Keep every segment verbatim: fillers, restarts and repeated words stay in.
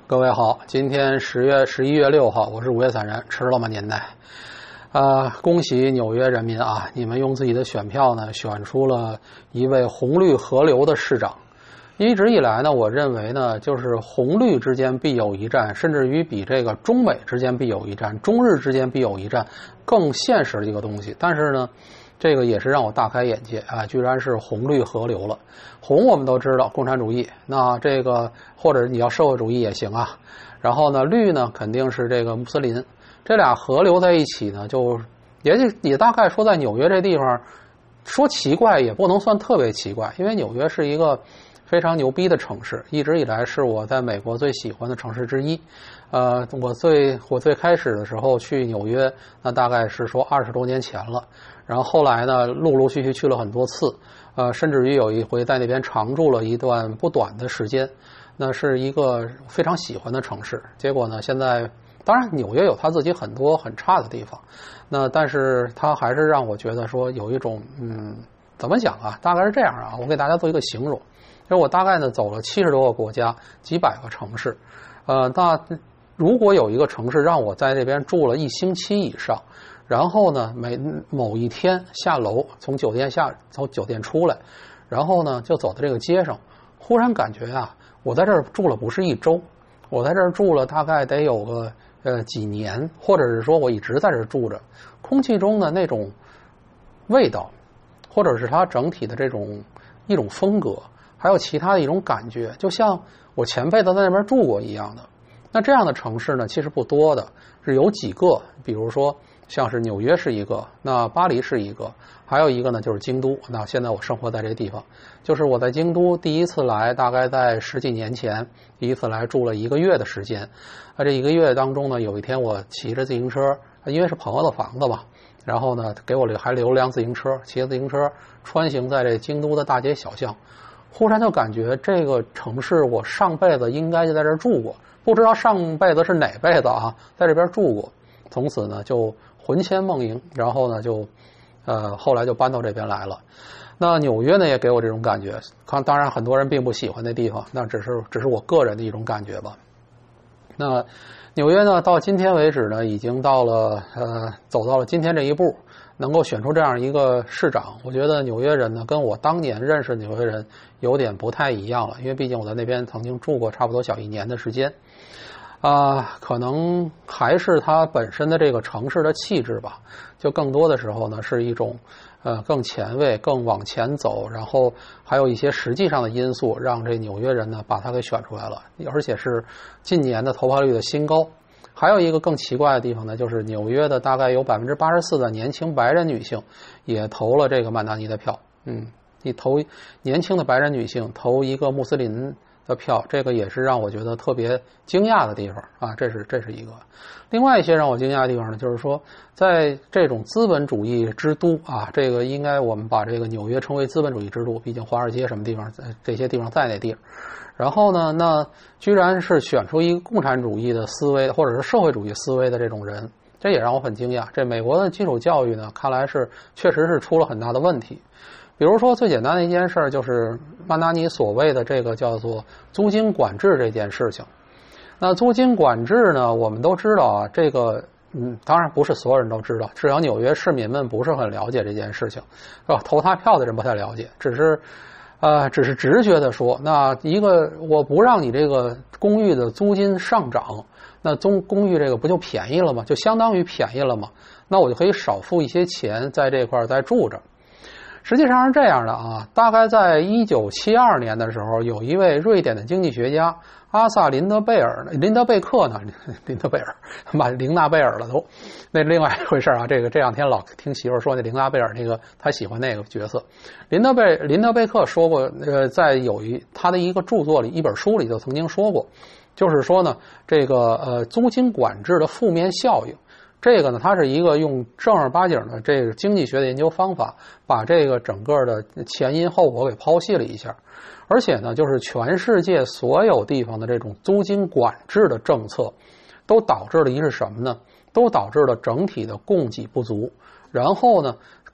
各位好，今天十月十一月六号，我是五月散人，吃了吗年代？呃，恭喜纽约人民啊！你们用自己的选票呢，选出了一位红绿合流的市长。一直以来呢，我认为呢，就是红绿之间必有一战，甚至于比这个中美之间必有一战、中日之间必有一战更现实的一个东西。但是呢，这个也是让我大开眼界啊！居然是红绿合流了。红我们都知道共产主义，那这个或者你要社会主义也行啊。然后呢，绿呢肯定是这个穆斯林，这俩合流在一起呢，就也也大概说在纽约这地方，说奇怪也不能算特别奇怪，因为纽约是一个非常牛逼的城市，一直以来是我在美国最喜欢的城市之一。呃，我最我最开始的时候去纽约，那大概是说二十多年前了。然后后来呢，陆陆续续去了很多次，呃，甚至于有一回在那边常住了一段不短的时间。那是一个非常喜欢的城市。结果呢，现在当然纽约有它自己很多很差的地方，那但是它还是让我觉得说有一种嗯，怎么讲啊？大概是这样啊，我给大家做一个形容。就是我大概呢走了七十多个国家，几百个城市，呃，那如果有一个城市让我在这边住了一星期以上，然后呢每某一天下楼从酒店下从酒店出来，然后呢就走到这个街上，忽然感觉啊，我在这儿住了不是一周，我在这儿住了大概得有个呃几年，或者是说我一直在这儿住着，空气中的那种味道，或者是它整体的这种一种风格，还有其他的一种感觉，就像我前辈子在那边住过一样的。那这样的城市呢，其实不多的，是有几个，比如说像是纽约是一个，那巴黎是一个，还有一个呢就是京都。那现在我生活在这地方，就是我在京都第一次来，大概在十几年前，第一次来住了一个月的时间。啊，这一个月当中呢，有一天我骑着自行车，因为是朋友的房子嘛，然后呢给我还留了辆自行车，骑着自行车穿行在这京都的大街小巷，忽然就感觉这个城市我上辈子应该就在这儿住过，不知道上辈子是哪辈子啊，在这边住过，从此呢就魂牵梦萦，然后呢就呃后来就搬到这边来了。那纽约呢也给我这种感觉，当然很多人并不喜欢那地方，那只是只是我个人的一种感觉吧。那纽约呢到今天为止呢已经到了呃走到了今天这一步，能够选出这样一个市长，我觉得纽约人呢跟我当年认识的纽约人有点不太一样了，因为毕竟我在那边曾经住过差不多小一年的时间。啊、呃，可能还是它本身的这个城市的气质吧，就更多的时候呢是一种呃更前卫、更往前走，然后还有一些实际上的因素让这纽约人呢把它给选出来了，而且是近年的投票率的新高。还有一个更奇怪的地方呢，就是纽约的大概有百分之八十四的年轻白人女性也投了这个曼达尼的票。嗯，你投年轻的白人女性投一个穆斯林的票，这个也是让我觉得特别惊讶的地方啊，这是这是一个。另外一些让我惊讶的地方呢，就是说在这种资本主义之都啊，这个应该我们把这个纽约称为资本主义之都，毕竟华尔街什么地方这些地方在那地儿。然后呢，那居然是选出一个共产主义的思维或者是社会主义思维的这种人，这也让我很惊讶。这美国的基础教育呢，看来是确实是出了很大的问题。比如说最简单的一件事就是曼达尼所谓的这个叫做租金管制这件事情。那租金管制呢，我们都知道啊，这个嗯，当然不是所有人都知道，至少纽约市民们不是很了解这件事情，是吧？投他票的人不太了解，只是呃，只是直觉的说，那一个我不让你这个公寓的租金上涨，那租公寓这个不就便宜了吗？就相当于便宜了吗？那我就可以少付一些钱在这块再住着。实际上是这样的啊，大概在一九七二年的时候，有一位瑞典的经济学家阿萨林德贝尔林德贝克呢，林德贝尔把林纳贝尔了都，那另外一回事啊。这个这两天老听媳妇说那林纳贝尔那个他喜欢那个角色。林德贝林德贝克说过，呃，在有一他的一个著作里一本书里就曾经说过，就是说呢，这个呃租金管制的负面效应。这个呢，它是一个用正儿八经的这个经济学的研究方法，把这个整个的前因后果给剖析了一下。而且呢，就是全世界所有地方的这种租金管制的政策，都导致了一是什么呢？都导致了整体的供给不足。然后呢，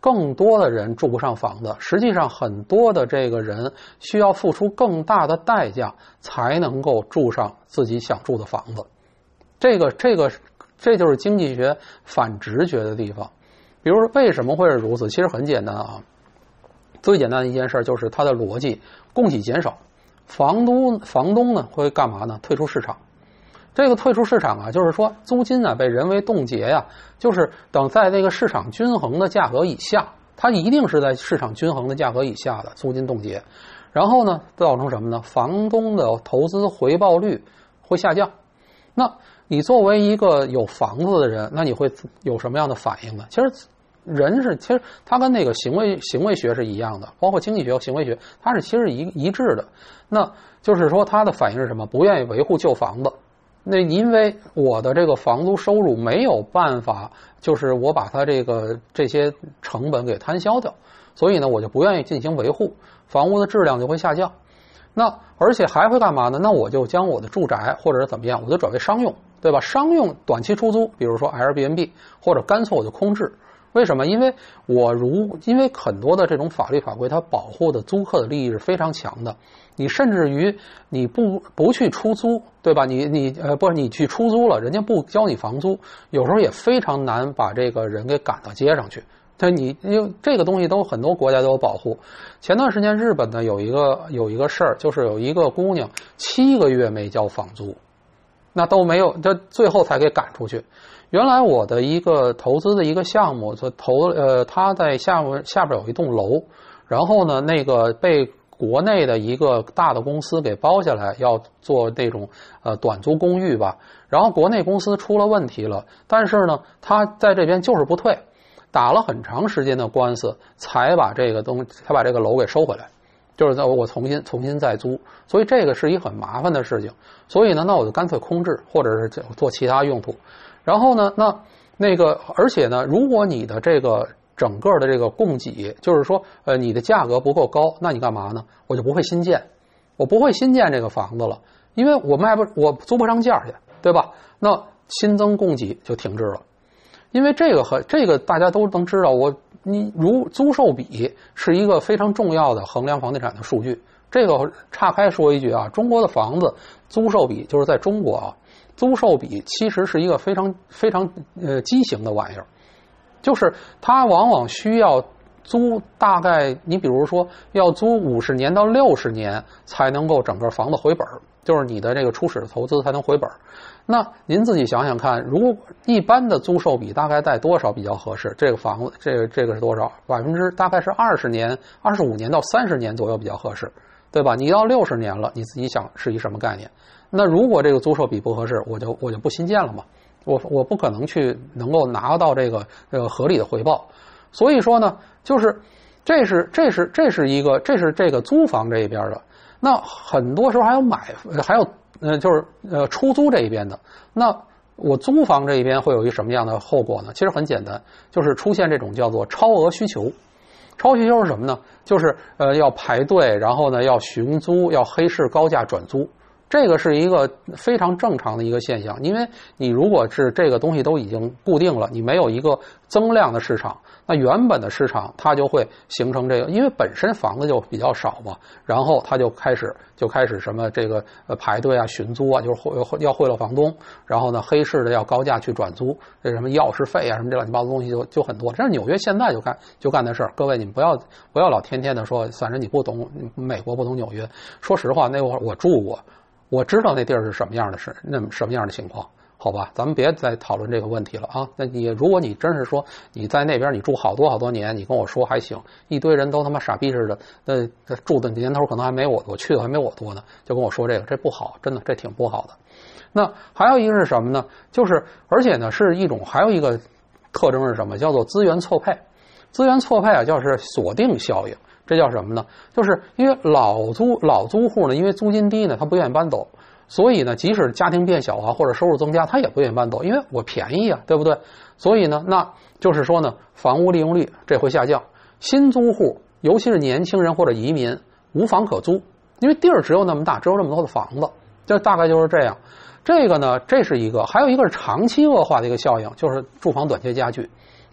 更多的人住不上房子，实际上很多的这个人需要付出更大的代价才能够住上自己想住的房子。这个这个这就是经济学反直觉的地方。比如说为什么会是如此？其实很简单啊，最简单的一件事就是它的逻辑，供给减少，房东房东呢会干嘛呢？退出市场。这个退出市场啊，就是说租金呢被人为冻结呀、啊，就是等在那个市场均衡的价格以下，它一定是在市场均衡的价格以下的租金冻结，然后呢造成什么呢？房东的投资回报率会下降。那你作为一个有房子的人，那你会有什么样的反应呢？其实人是，其实它跟那个行为行为学是一样的，包括经济学和行为学，它是其实一一致的。那就是说，它的反应是什么？不愿意维护旧房子。那因为我的这个房租收入没有办法，就是我把它这个这些成本给摊销掉，所以呢，我就不愿意进行维护，房屋的质量就会下降。那而且还会干嘛呢？那我就将我的住宅或者是怎么样，我就转为商用，对吧？商用短期出租，比如说 Airbnb， 或者干脆我就空置。为什么？因为我如因为很多的这种法律法规，它保护的租客的利益是非常强的。你甚至于你不不去出租，对吧？你你呃不是你去出租了，人家不交你房租，有时候也非常难把这个人给赶到街上去。但你因为这个东西都很多国家都有保护。前段时间日本呢有一个有一个事儿，就是有一个姑娘七个月没交房租，那都没有，这最后才给赶出去。原来我的一个投资的一个项目，就投呃，他在下面下边有一栋楼，然后呢，那个被国内的一个大的公司给包下来，要做那种呃短租公寓吧。然后国内公司出了问题了，但是呢，他在这边就是不退，打了很长时间的官司，才把这个东西，才把这个楼给收回来。就是我重新重新再租，所以这个是一很麻烦的事情。所以呢，那我就干脆空置，或者是做其他用途。然后呢，那那个，而且呢，如果你的这个整个的这个供给，就是说，呃，你的价格不够高，那你干嘛呢？我就不会新建，我不会新建这个房子了，因为我卖不，我租不上价去，对吧？那新增供给就停滞了。因为这个和这个大家都能知道，我你如租售比是一个非常重要的衡量房地产的数据。这个岔开说一句啊，中国的房子租售比就是在中国啊，租售比其实是一个非常非常呃畸形的玩意儿，就是它往往需要租大概你比如说要租五十年到六十年才能够整个房子回本，就是你的这个初始的投资才能回本。那您自己想想看，如果一般的租售比大概在多少比较合适？这个房子，这个这个是多少？百分之大概是二十年、二十五年到三十年左右比较合适，对吧？你到六十年了，你自己想是一什么概念？那如果这个租售比不合适，我就我就不新建了嘛，我我不可能去能够拿到这个这个合理的回报。所以说呢，就是这是这是这是一个这是这个租房这一边的。那很多时候还有买还有。呃，就是呃出租这一边的，那我租房这一边会有一什么样的后果呢？其实很简单，就是出现这种叫做超额需求。超额需求是什么呢？就是呃要排队，然后呢要寻租，要黑市高价转租。这个是一个非常正常的一个现象，因为你如果是这个东西都已经固定了，你没有一个增量的市场，那原本的市场它就会形成这个，因为本身房子就比较少嘛，然后它就开始就开始什么这个呃排队啊、寻租啊，就是要贿赂房东，然后呢黑市的要高价去转租，这什么钥匙费啊什么这乱七八糟东西就就很多。这是纽约现在就干就干的事儿。各位你们不要不要老天天的说，反正你不懂美国不懂纽约。说实话，那会儿我住过。我知道那地儿是什么样的事，那什么样的情况，好吧？咱们别再讨论这个问题了啊！那你如果你真是说你在那边你住好多好多年，你跟我说还行，一堆人都他妈傻逼似的，那住的年头可能还没我我去的还没我多呢，就跟我说这个，这不好，真的这挺不好的。那还有一个是什么呢？就是而且呢是一种还有一个特征是什么？叫做资源错配。资源错配啊，就是锁定效应。这叫什么呢？就是因为老租老租户呢，因为租金低呢，他不愿意搬走，所以呢，即使家庭变小啊，或者收入增加，他也不愿意搬走，因为我便宜啊，对不对？所以呢，那就是说呢，房屋利用率这会下降，新租户，尤其是年轻人或者移民，无房可租，因为地儿只有那么大，只有这么多的房子，这大概就是这样。这个呢，这是一个，还有一个是长期恶化的一个效应，就是住房短缺加剧。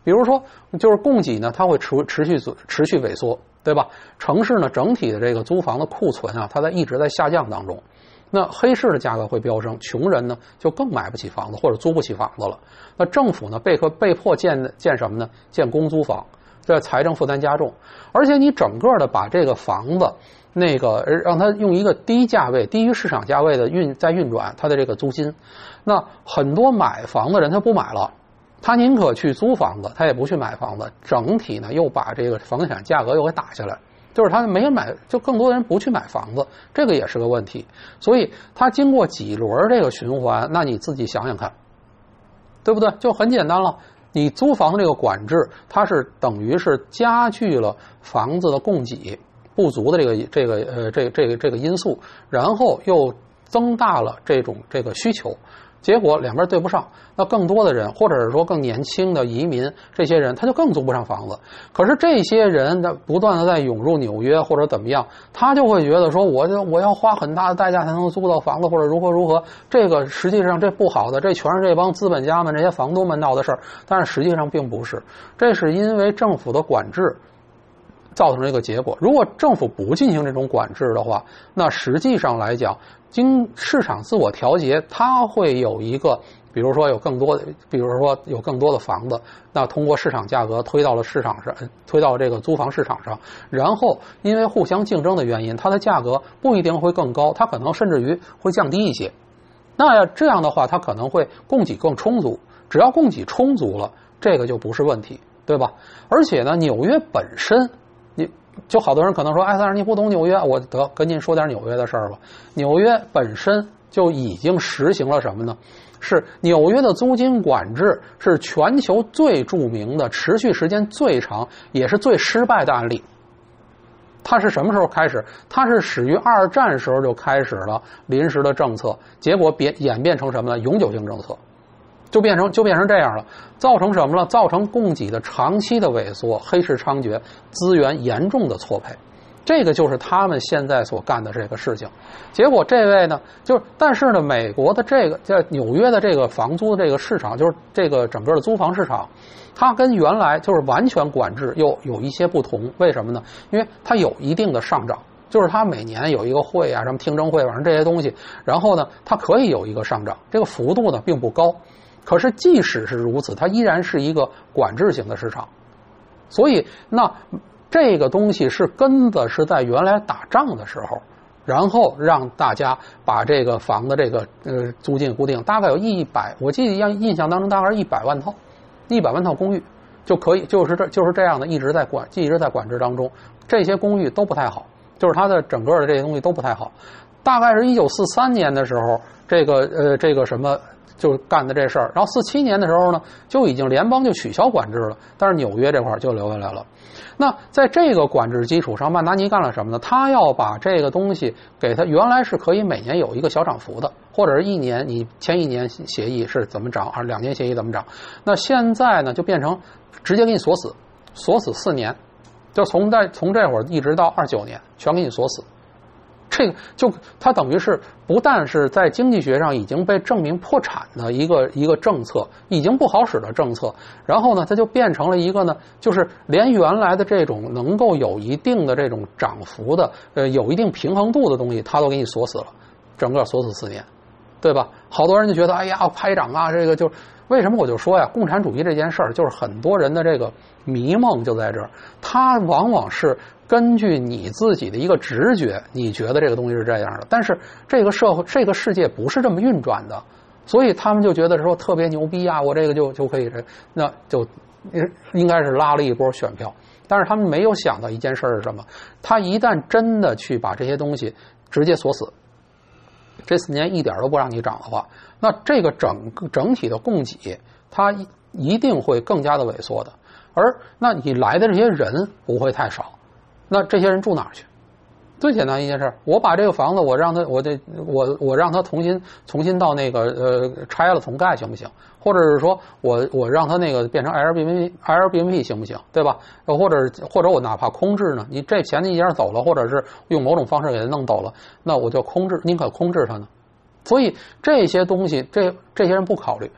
比如说，就是供给呢，它会持持续持续萎缩，对吧？城市呢，整体的这个租房的库存啊，它在一直在下降当中。那黑市的价格会飙升，穷人呢就更买不起房子或者租不起房子了。那政府呢被迫被迫建建什么呢？建公租房，这财政负担加重。而且你整个的把这个房子那个让它用一个低价位、低于市场价位的运在运转它的这个租金，那很多买房的人他不买了。他宁可去租房子，他也不去买房子，整体呢又把这个房地产价格又给打下来，就是他没人买，就更多的人不去买房子，这个也是个问题。所以他经过几轮这个循环，那你自己想想看，对不对？就很简单了，你租房的这个管制，它是等于是加剧了房子的供给不足的这个这个呃这个这个这个因素，然后又增大了这种这个需求。结果两边对不上，那更多的人，或者是说更年轻的移民，这些人他就更租不上房子。可是这些人的不断的在涌入纽约或者怎么样，他就会觉得说，我就我要花很大的代价才能租到房子，或者如何如何。这个实际上这不好的，这全是这帮资本家们、这些房东们闹的事儿。但是实际上并不是，这是因为政府的管制造成这个结果。如果政府不进行这种管制的话，那实际上来讲，经市场自我调节，它会有一个，比如说有更多的，比如说有更多的房子，那通过市场价格推到了市场上，推到这个租房市场上，然后因为互相竞争的原因，它的价格不一定会更高，它可能甚至于会降低一些。那这样的话，它可能会供给更充足，只要供给充足了，这个就不是问题，对吧？而且呢，纽约本身，你就好多人可能说，哎，但是你不懂纽约，我得跟您说点纽约的事儿吧。纽约本身就已经实行了什么呢？是纽约的租金管制是全球最著名的、持续时间最长，也是最失败的案例。它是什么时候开始？它是始于二战时候就开始了临时的政策，结果变演变成什么呢？永久性政策。就变成就变成这样了，造成什么了？造成供给的长期的萎缩，黑市猖獗，资源严重的错配，这个就是他们现在所干的这个事情。结果这位呢，就是但是呢，美国的这个在纽约的这个房租的这个市场，就是这个整个的租房市场，它跟原来就是完全管制又有一些不同。为什么呢？因为它有一定的上涨。就是它每年有一个会啊，什么听证会，反正这些东西，然后呢，它可以有一个上涨，这个幅度呢并不高。可是即使是如此，它依然是一个管制型的市场。所以那这个东西是根子是在原来打仗的时候，然后让大家把这个房的这个呃租金固定，大概有一百，我记得印印象当中大概是一百万套，一百万套公寓就可以，就是这就是这样的，一直在管，一直在管制当中。这些公寓都不太好，就是它的整个的这些东西都不太好。大概是一九四三年的时候，这个呃这个什么就干的这事儿，然后四七年的时候呢，就已经联邦就取消管制了，但是纽约这块就留下来了。那在这个管制基础上，曼达尼干了什么呢？他要把这个东西给他，原来是可以每年有一个小涨幅的，或者是一年你签一年协议是怎么涨，还是两年协议怎么涨？那现在呢，就变成直接给你锁死，锁死四年，就从在从这会儿一直到二九年，全给你锁死。这个就它等于是不但是在经济学上已经被证明破产的一个一个政策，已经不好使的政策，然后呢，它就变成了一个呢，就是连原来的这种能够有一定的这种涨幅的，呃，有一定平衡度的东西，它都给你锁死了，整个锁死四年，对吧？好多人就觉得，哎呀，拍掌啊，这个就为什么我就说呀，共产主义这件事儿，就是很多人的这个迷梦就在这儿，它往往是根据你自己的一个直觉，你觉得这个东西是这样的，但是这个社会、这个世界不是这么运转的，所以他们就觉得说特别牛逼啊，我这个就就可以，那就应该是拉了一波选票。但是他们没有想到一件事是什么？他一旦真的去把这些东西直接锁死，这四年一点都不让你涨的话，那这个整个整体的供给，它一定会更加的萎缩的。而那你来的这些人不会太少。那这些人住哪儿去？最简单一件事，我把这个房子，我让他，我这我我让他重新重新到那个呃拆了重盖行不行？或者是说我我让他那个变成 Airbnb Airbnb 行不行？对吧？或者或者我哪怕空置呢？你这钱你一下走了，或者是用某种方式给他弄走了，那我就空置，宁可空置它呢。所以这些东西，这这些人不考虑。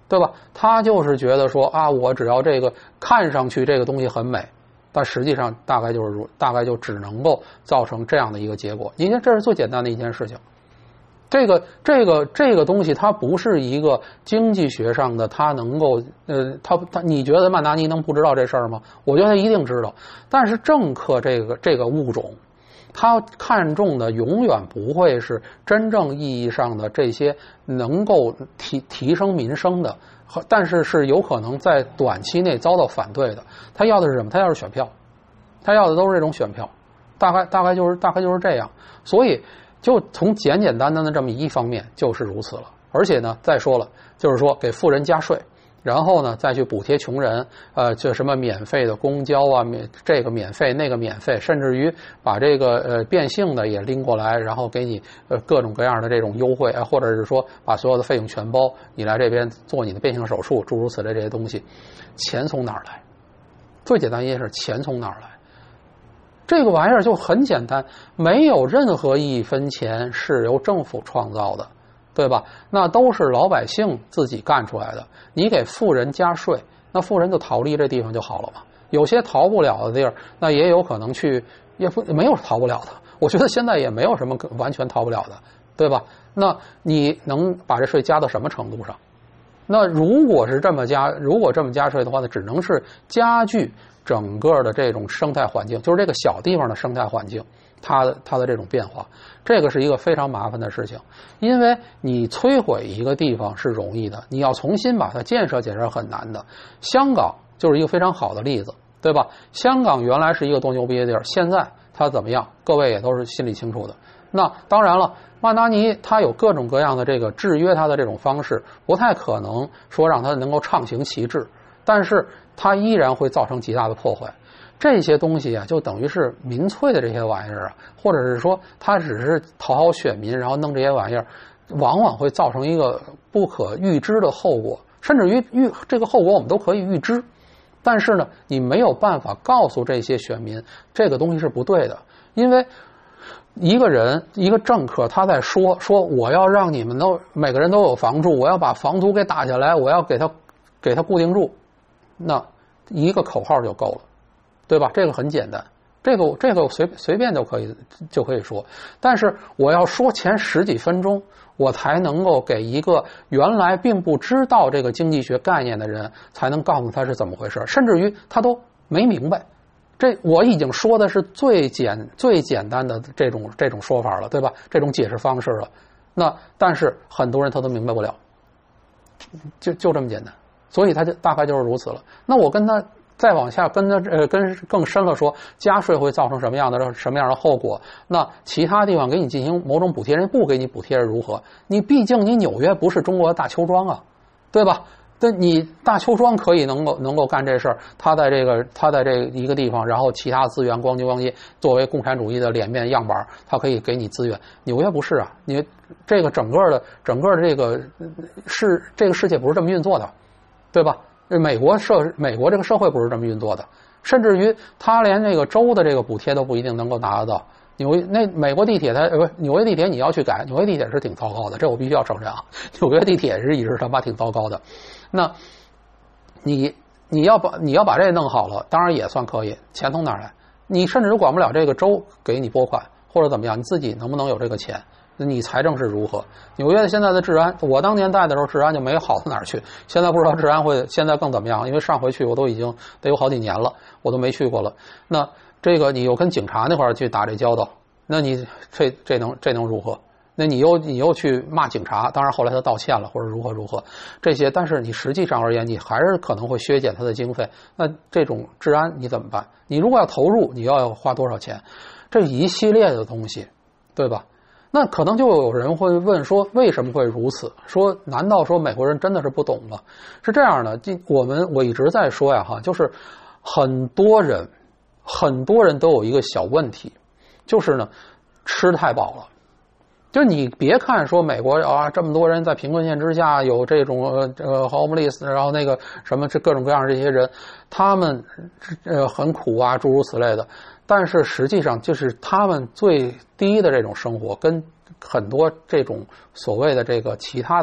对吧？他就是觉得说啊，我只要这个看上去这个东西很美，但实际上大概就是大概就只能够造成这样的一个结果。你看，这是最简单的一件事情。这个这个这个东西，它不是一个经济学上的，它能够呃，它它，你觉得曼达尼能不知道这事儿吗？我觉得他一定知道。但是政客这个这个物种，他看重的永远不会是真正意义上的这些能够提提升民生的，但是是有可能在短期内遭到反对的。他要的是什么？他要是选票，他要的都是这种选票，大概大概就是大概就是这样。所以就从简简单单的这么一方面就是如此了。而且呢，再说了，就是说给富人加税，然后呢再去补贴穷人，呃，就什么免费的公交啊，免这个免费那个免费，甚至于把这个呃变性的也拎过来，然后给你呃各种各样的这种优惠，呃，或者是说把所有的费用全包，你来这边做你的变性手术，诸如此类这些东西，钱从哪儿来？最简单一件事，钱从哪儿来？这个玩意儿就很简单，没有任何一分钱是由政府创造的，对吧？那都是老百姓自己干出来的。你给富人加税，那富人就逃离这地方就好了嘛。有些逃不了的地儿，那也有可能去，也不没有逃不了的。我觉得现在也没有什么完全逃不了的，对吧？那你能把这税加到什么程度上？那如果是这么加，如果这么加税的话呢，只能是加剧整个的这种生态环境，就是这个小地方的生态环境，它的它的这种变化，这个是一个非常麻烦的事情。因为你摧毁一个地方是容易的，你要重新把它建设起来是很难的。香港就是一个非常好的例子，对吧？香港原来是一个多牛逼的地儿，现在它怎么样？各位也都是心里清楚的。那当然了，曼达尼他有各种各样的这个制约他的这种方式，不太可能说让他能够畅行其志，但是它依然会造成极大的破坏。这些东西啊，就等于是民粹的这些玩意儿啊，或者是说他只是讨好选民，然后弄这些玩意儿，往往会造成一个不可预知的后果，甚至于预这个后果我们都可以预知，但是呢，你没有办法告诉这些选民这个东西是不对的，因为一个人一个政客他在说说我要让你们都每个人都有房住，我要把房租给打下来，我要给他给他固定住，那一个口号就够了，对吧？这个很简单，这个这个随随便就可以就可以说，但是我要说前十几分钟，我才能够给一个原来并不知道这个经济学概念的人，才能告诉他是怎么回事，甚至于他都没明白。这我已经说的是最简最简单的这种这种说法了，对吧？这种解释方式了。那但是很多人他都明白不了，就就这么简单，所以他就大概就是如此了。那我跟他再往下跟他呃跟更深了说，加税会造成什么样的什么样的后果？那其他地方给你进行某种补贴，人不给你补贴是如何？你毕竟你纽约不是中国的大邱庄啊，对吧？那你大邱庄可以能够能够干这事儿，他在这个他在这一个地方，然后其他资源咣叽咣叽，作为共产主义的脸面样板，他可以给你资源。纽约不是啊，你这个整个的整个的这个是这个世界不是这么运作的，对吧？美国社美国这个社会不是这么运作的，甚至于他连这个州的这个补贴都不一定能够拿得到。纽约那美国地铁它呃不纽约地铁你要去改，纽约地铁是挺糟糕的，这我必须要承认啊，纽约地铁是一直他妈挺糟糕的。那你你要把你要把这弄好了，当然也算可以，钱从哪儿来？你甚至管不了这个州给你拨款或者怎么样，你自己能不能有这个钱？你财政是如何？纽约现在的治安，我当年带的时候治安就没好到哪儿去，现在不知道治安会现在更怎么样，因为上回去我都已经得有好几年了，我都没去过了。那这个你又跟警察那块儿去打这交道，那你这这能这能如何？那你又你又去骂警察，当然后来他道歉了或者如何如何这些，但是你实际上而言，你还是可能会削减他的经费。那这种治安你怎么办？你如果要投入，你要花多少钱？这一系列的东西，对吧？那可能就有人会问说，为什么会如此？说难道说美国人真的是不懂吗？是这样的，我们我一直在说呀哈，就是很多人很多人都有一个小问题，就是呢吃太饱了。就你别看说美国啊这么多人在贫困线之下，有这种呃呃 homeless， 然后那个什么这各种各样这些人，他们呃很苦啊诸如此类的，但是实际上就是他们最低的这种生活跟很多这种所谓的这个其他的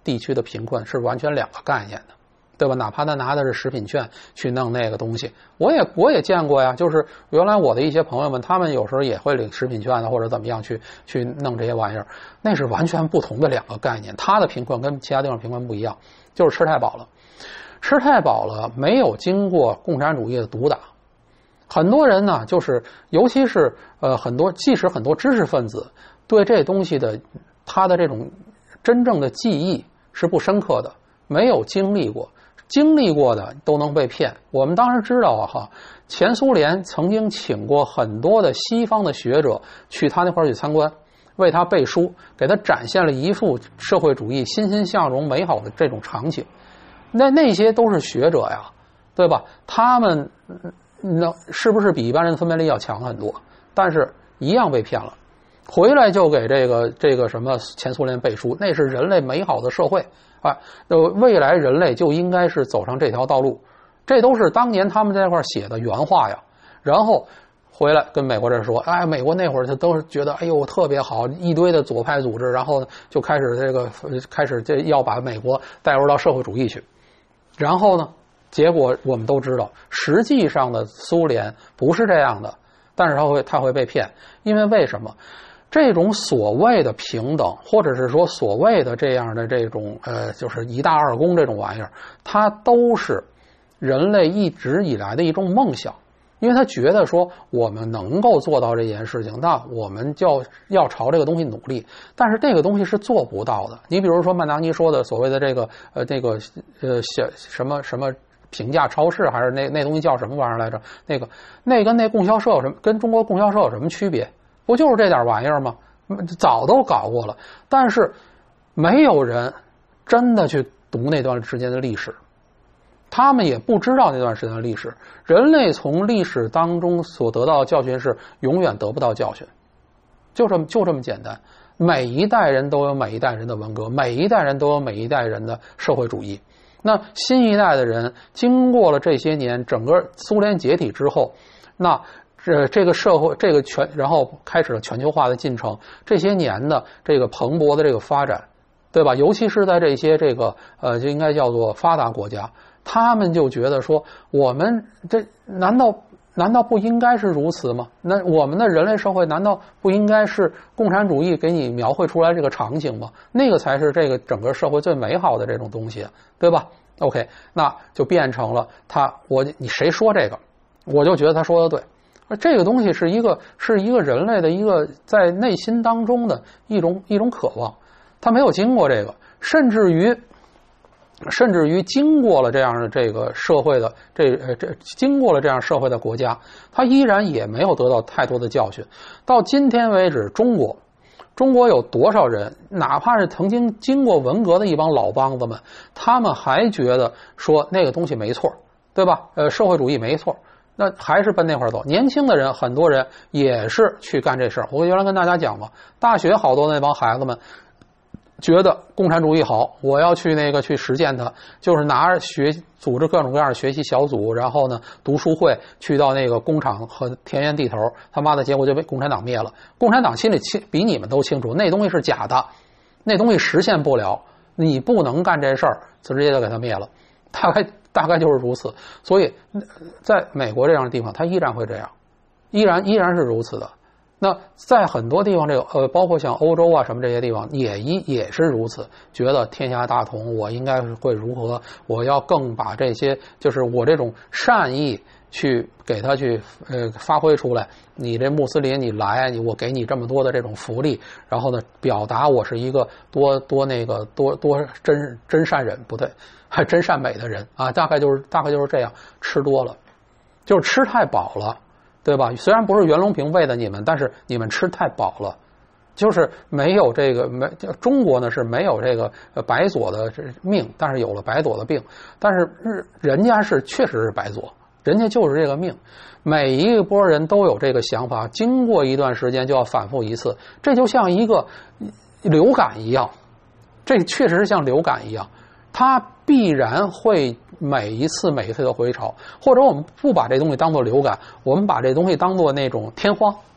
地区的贫困是完全两个概念的，对吧？哪怕他拿的是食品券去弄那个东西，我也我也见过呀。就是原来我的一些朋友们，他们有时候也会领食品券的，或者怎么样去去弄这些玩意儿，那是完全不同的两个概念。他的贫困跟其他地方贫困不一样，就是吃太饱了，吃太饱了，没有经过共产主义的毒打。很多人呢，就是尤其是呃很多，即使很多知识分子对这东西的他的这种真正的记忆是不深刻的，没有经历过，经历过的都能被骗。我们当时知道啊，哈，前苏联曾经请过很多的西方的学者去他那块儿去参观，为他背书，给他展现了一幅社会主义欣欣向荣、美好的这种场景。那那些都是学者呀，对吧？他们那是不是比一般人的分辨力要强很多？但是一样被骗了，回来就给这个这个什么前苏联背书，那是人类美好的社会啊，未来人类就应该是走上这条道路，这都是当年他们在那块写的原话呀。然后回来跟美国人说，哎，美国那会儿他都是觉得，哎呦特别好，一堆的左派组织，然后就开始这个开始这要把美国带入到社会主义去，然后呢？结果我们都知道，实际上的苏联不是这样的，但是他会他会被骗，因为为什么？这种所谓的平等，或者是说所谓的这样的这种呃，就是一大二公这种玩意儿，它都是人类一直以来的一种梦想，因为他觉得说我们能够做到这件事情，那我们就要朝这个东西努力，但是这个东西是做不到的。你比如说曼达尼说的所谓的这个呃这个呃小什么什么。平价超市还是那那东西叫什么玩意儿来着？那个那跟那供销社有什么？跟中国供销社有什么区别？不就是这点玩意儿吗？早都搞过了，但是没有人真的去读那段时间的历史，他们也不知道那段时间的历史。人类从历史当中所得到的教训是永远得不到教训，就这么就这么简单。每一代人都有每一代人的文革，每一代人都有每一代人的社会主义。那新一代的人经过了这些年，整个苏联解体之后，那这这个社会这个全，然后开始了全球化的进程，这些年的这个蓬勃的这个发展，对吧？尤其是在这些这个呃，就应该叫做发达国家，他们就觉得说，我们这难道难道不应该是如此吗？那我们的人类社会难道不应该是共产主义给你描绘出来这个场景吗？那个才是这个整个社会最美好的这种东西，对吧 ？OK， 那就变成了他我你谁说这个，我就觉得他说的对。这个东西是一个是一个人类的一个在内心当中的一种一种渴望，他没有经过这个，甚至于。甚至于经过了这样的这个社会的这呃这经过了这样社会的国家，他依然也没有得到太多的教训。到今天为止，中国中国有多少人，哪怕是曾经经过文革的一帮老梆子们，他们还觉得说那个东西没错，对吧？呃，社会主义没错，那还是奔那块走。年轻的人，很多人也是去干这事儿。我原来跟大家讲嘛，大学好多那帮孩子们。觉得共产主义好，我要去那个去实践它，就是拿着学组织各种各样的学习小组，然后呢读书会，去到那个工厂和田园地头，他妈的结果就被共产党灭了。共产党心里清比你们都清楚，那东西是假的，那东西实现不了，你不能干这事儿，直接就给他灭了。大概大概就是如此。所以在美国这样的地方，他依然会这样，依然依然是如此的。那在很多地方，这个呃，包括像欧洲啊什么这些地方，也一也是如此，觉得天下大同，我应该会如何？我要更把这些，就是我这种善意去给他去呃发挥出来。你这穆斯林，你来，你我给你这么多的这种福利，然后呢，表达我是一个多多那个多多真真善人，不对，还真善美的人啊，大概就是大概就是这样，吃多了，就是吃太饱了。对吧？虽然不是袁隆平喂的你们，但是你们吃太饱了，就是没有这个没中国呢是没有这个白左的命，但是有了白左的病。但是日人家是确实是白左，人家就是这个命。每一波人都有这个想法，经过一段时间就要反复一次，这就像一个流感一样，这确实是像流感一样。它必然会每一次每一次的回潮，或者我们不把这东西当作流感，我们把这东西当作那种天荒，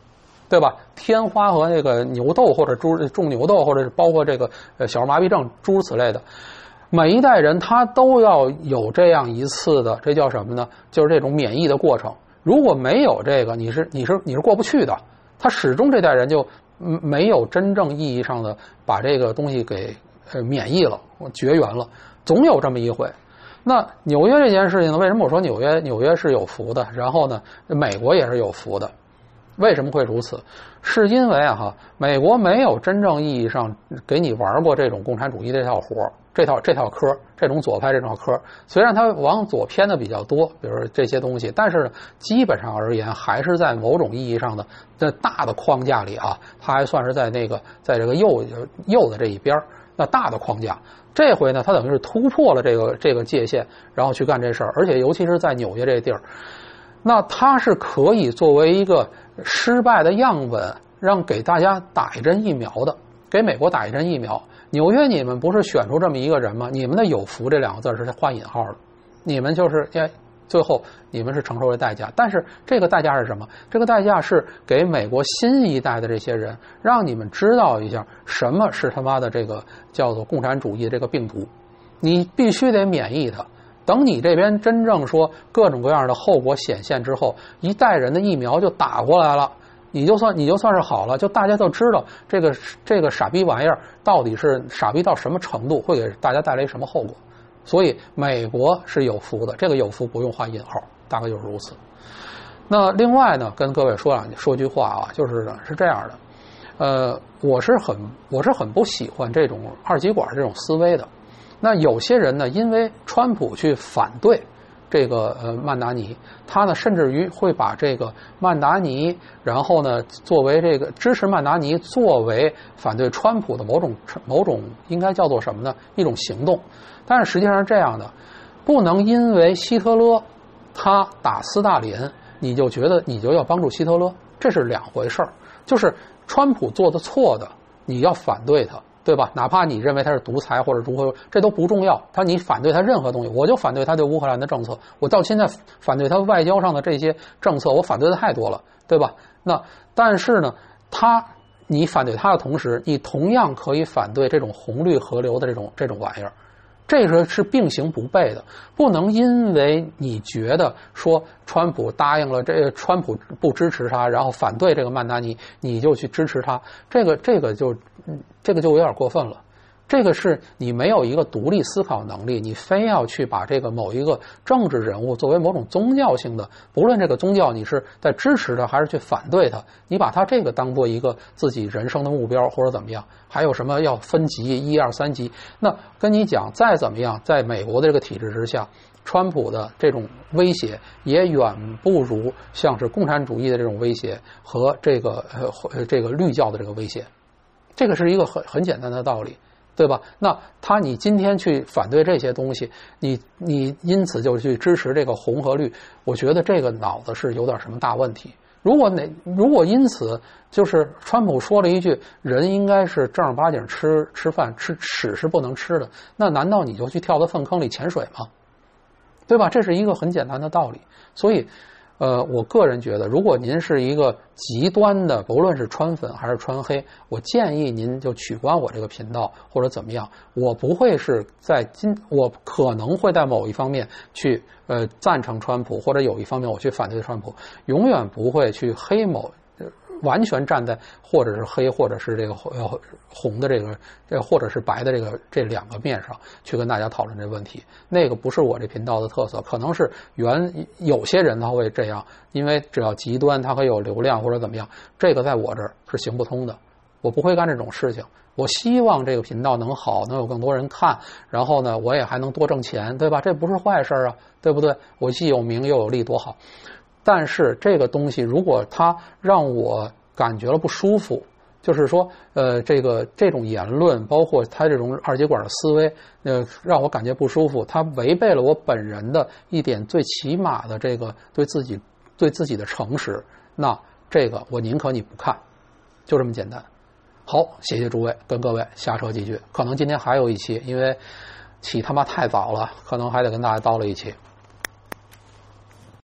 对吧？天花和那个牛痘或者猪种牛痘，或者是包括这个呃小儿麻痹症诸如此类的，每一代人他都要有这样一次的，这叫什么呢？就是这种免疫的过程。如果没有这个，你是你是你是过不去的。他始终这代人就没有真正意义上的把这个东西给呃免疫了、绝缘了，总有这么一回。那纽约这件事情呢？为什么我说纽约纽约是有福的？然后呢，美国也是有福的。为什么会如此？是因为啊哈，美国没有真正意义上给你玩过这种共产主义这套活，这套这套科，这种左派这套科。虽然它往左偏的比较多，比如说这些东西，但是呢，基本上而言，还是在某种意义上的在大的框架里啊，它还算是在那个在这个右右的这一边，那大的框架。这回呢，它等于是突破了这个这个界限，然后去干这事儿，而且尤其是在纽约这地儿。那它是可以作为一个失败的样本，让给大家打一针疫苗的，给美国打一针疫苗。纽约你们不是选出这么一个人吗？你们的有福这两个字是画引号的，你们就是哎，最后你们是承受的代价。但是这个代价是什么？这个代价是给美国新一代的这些人，让你们知道一下什么是他妈的这个叫做共产主义这个病毒，你必须得免疫它。等你这边真正说各种各样的后果显现之后，一代人的疫苗就打过来了，你就算你就算是好了，就大家都知道这个这个傻逼玩意儿到底是傻逼到什么程度，会给大家带来什么后果。所以美国是有福的，这个有福不用画引号，大概就是如此。那另外呢，跟各位说两句说句话啊，就是是这样的，呃，我是很我是很不喜欢这种二极管这种思维的。那有些人呢，因为川普去反对这个呃曼达尼，他呢甚至于会把这个曼达尼，然后呢作为这个支持曼达尼作为反对川普的某种某种应该叫做什么呢？一种行动。但是实际上是这样的，不能因为希特勒他打斯大林，你就觉得你就要帮助希特勒，这是两回事儿。就是川普做的错的，你要反对他。对吧？哪怕你认为他是独裁或者如何，这都不重要。他你反对他任何东西，我就反对他对乌克兰的政策。我到现在反对他外交上的这些政策，我反对的太多了，对吧？那但是呢，他你反对他的同时，你同样可以反对这种红绿合流的这种这种玩意儿。这个是并行不悖的，不能因为你觉得说川普答应了这个川普不支持他，然后反对这个曼达尼，你就去支持他，这个这个就这个就有点过分了。这个是你没有一个独立思考能力，你非要去把这个某一个政治人物作为某种宗教性的，不论这个宗教你是在支持他还是去反对他，你把他这个当做一个自己人生的目标或者怎么样，还有什么要分级一二三级，那跟你讲再怎么样，在美国的这个体制之下，川普的这种威胁也远不如像是共产主义的这种威胁和这个呃这个绿教的这个威胁，这个是一个很很简单的道理。对吧？那他你今天去反对这些东西，你你因此就去支持这个红和绿，我觉得这个脑子是有点什么大问题。如果哪如果因此就是川普说了一句人应该是正儿八经吃吃饭，吃屎是不能吃的，那难道你就去跳到粪坑里潜水吗？对吧？这是一个很简单的道理。所以呃，我个人觉得，如果您是一个极端的，不论是川粉还是川黑，我建议您就取关我这个频道或者怎么样。我不会是在今，我可能会在某一方面去呃赞成川普，或者有一方面我去反对川普，永远不会去黑某。完全站在或者是黑或者是这个呃红的这个这或者是白的这个这两个面上去跟大家讨论这个问题，那个不是我这频道的特色，可能是原有些人他会这样，因为只要极端他会有流量或者怎么样，这个在我这儿是行不通的，我不会干这种事情。我希望这个频道能好，能有更多人看，然后呢我也还能多挣钱，对吧？这不是坏事啊，对不对？我既有名又有利，多好。但是这个东西如果它让我感觉了不舒服，就是说呃这个这种言论包括他这种二极管的思维呃让我感觉不舒服，它违背了我本人的一点最起码的这个对自己对自己的诚实，那这个我宁可你不看，就这么简单。好，谢谢诸位，跟各位瞎扯几句，可能今天还有一期，因为起他妈太早了，可能还得跟大家叨了一期。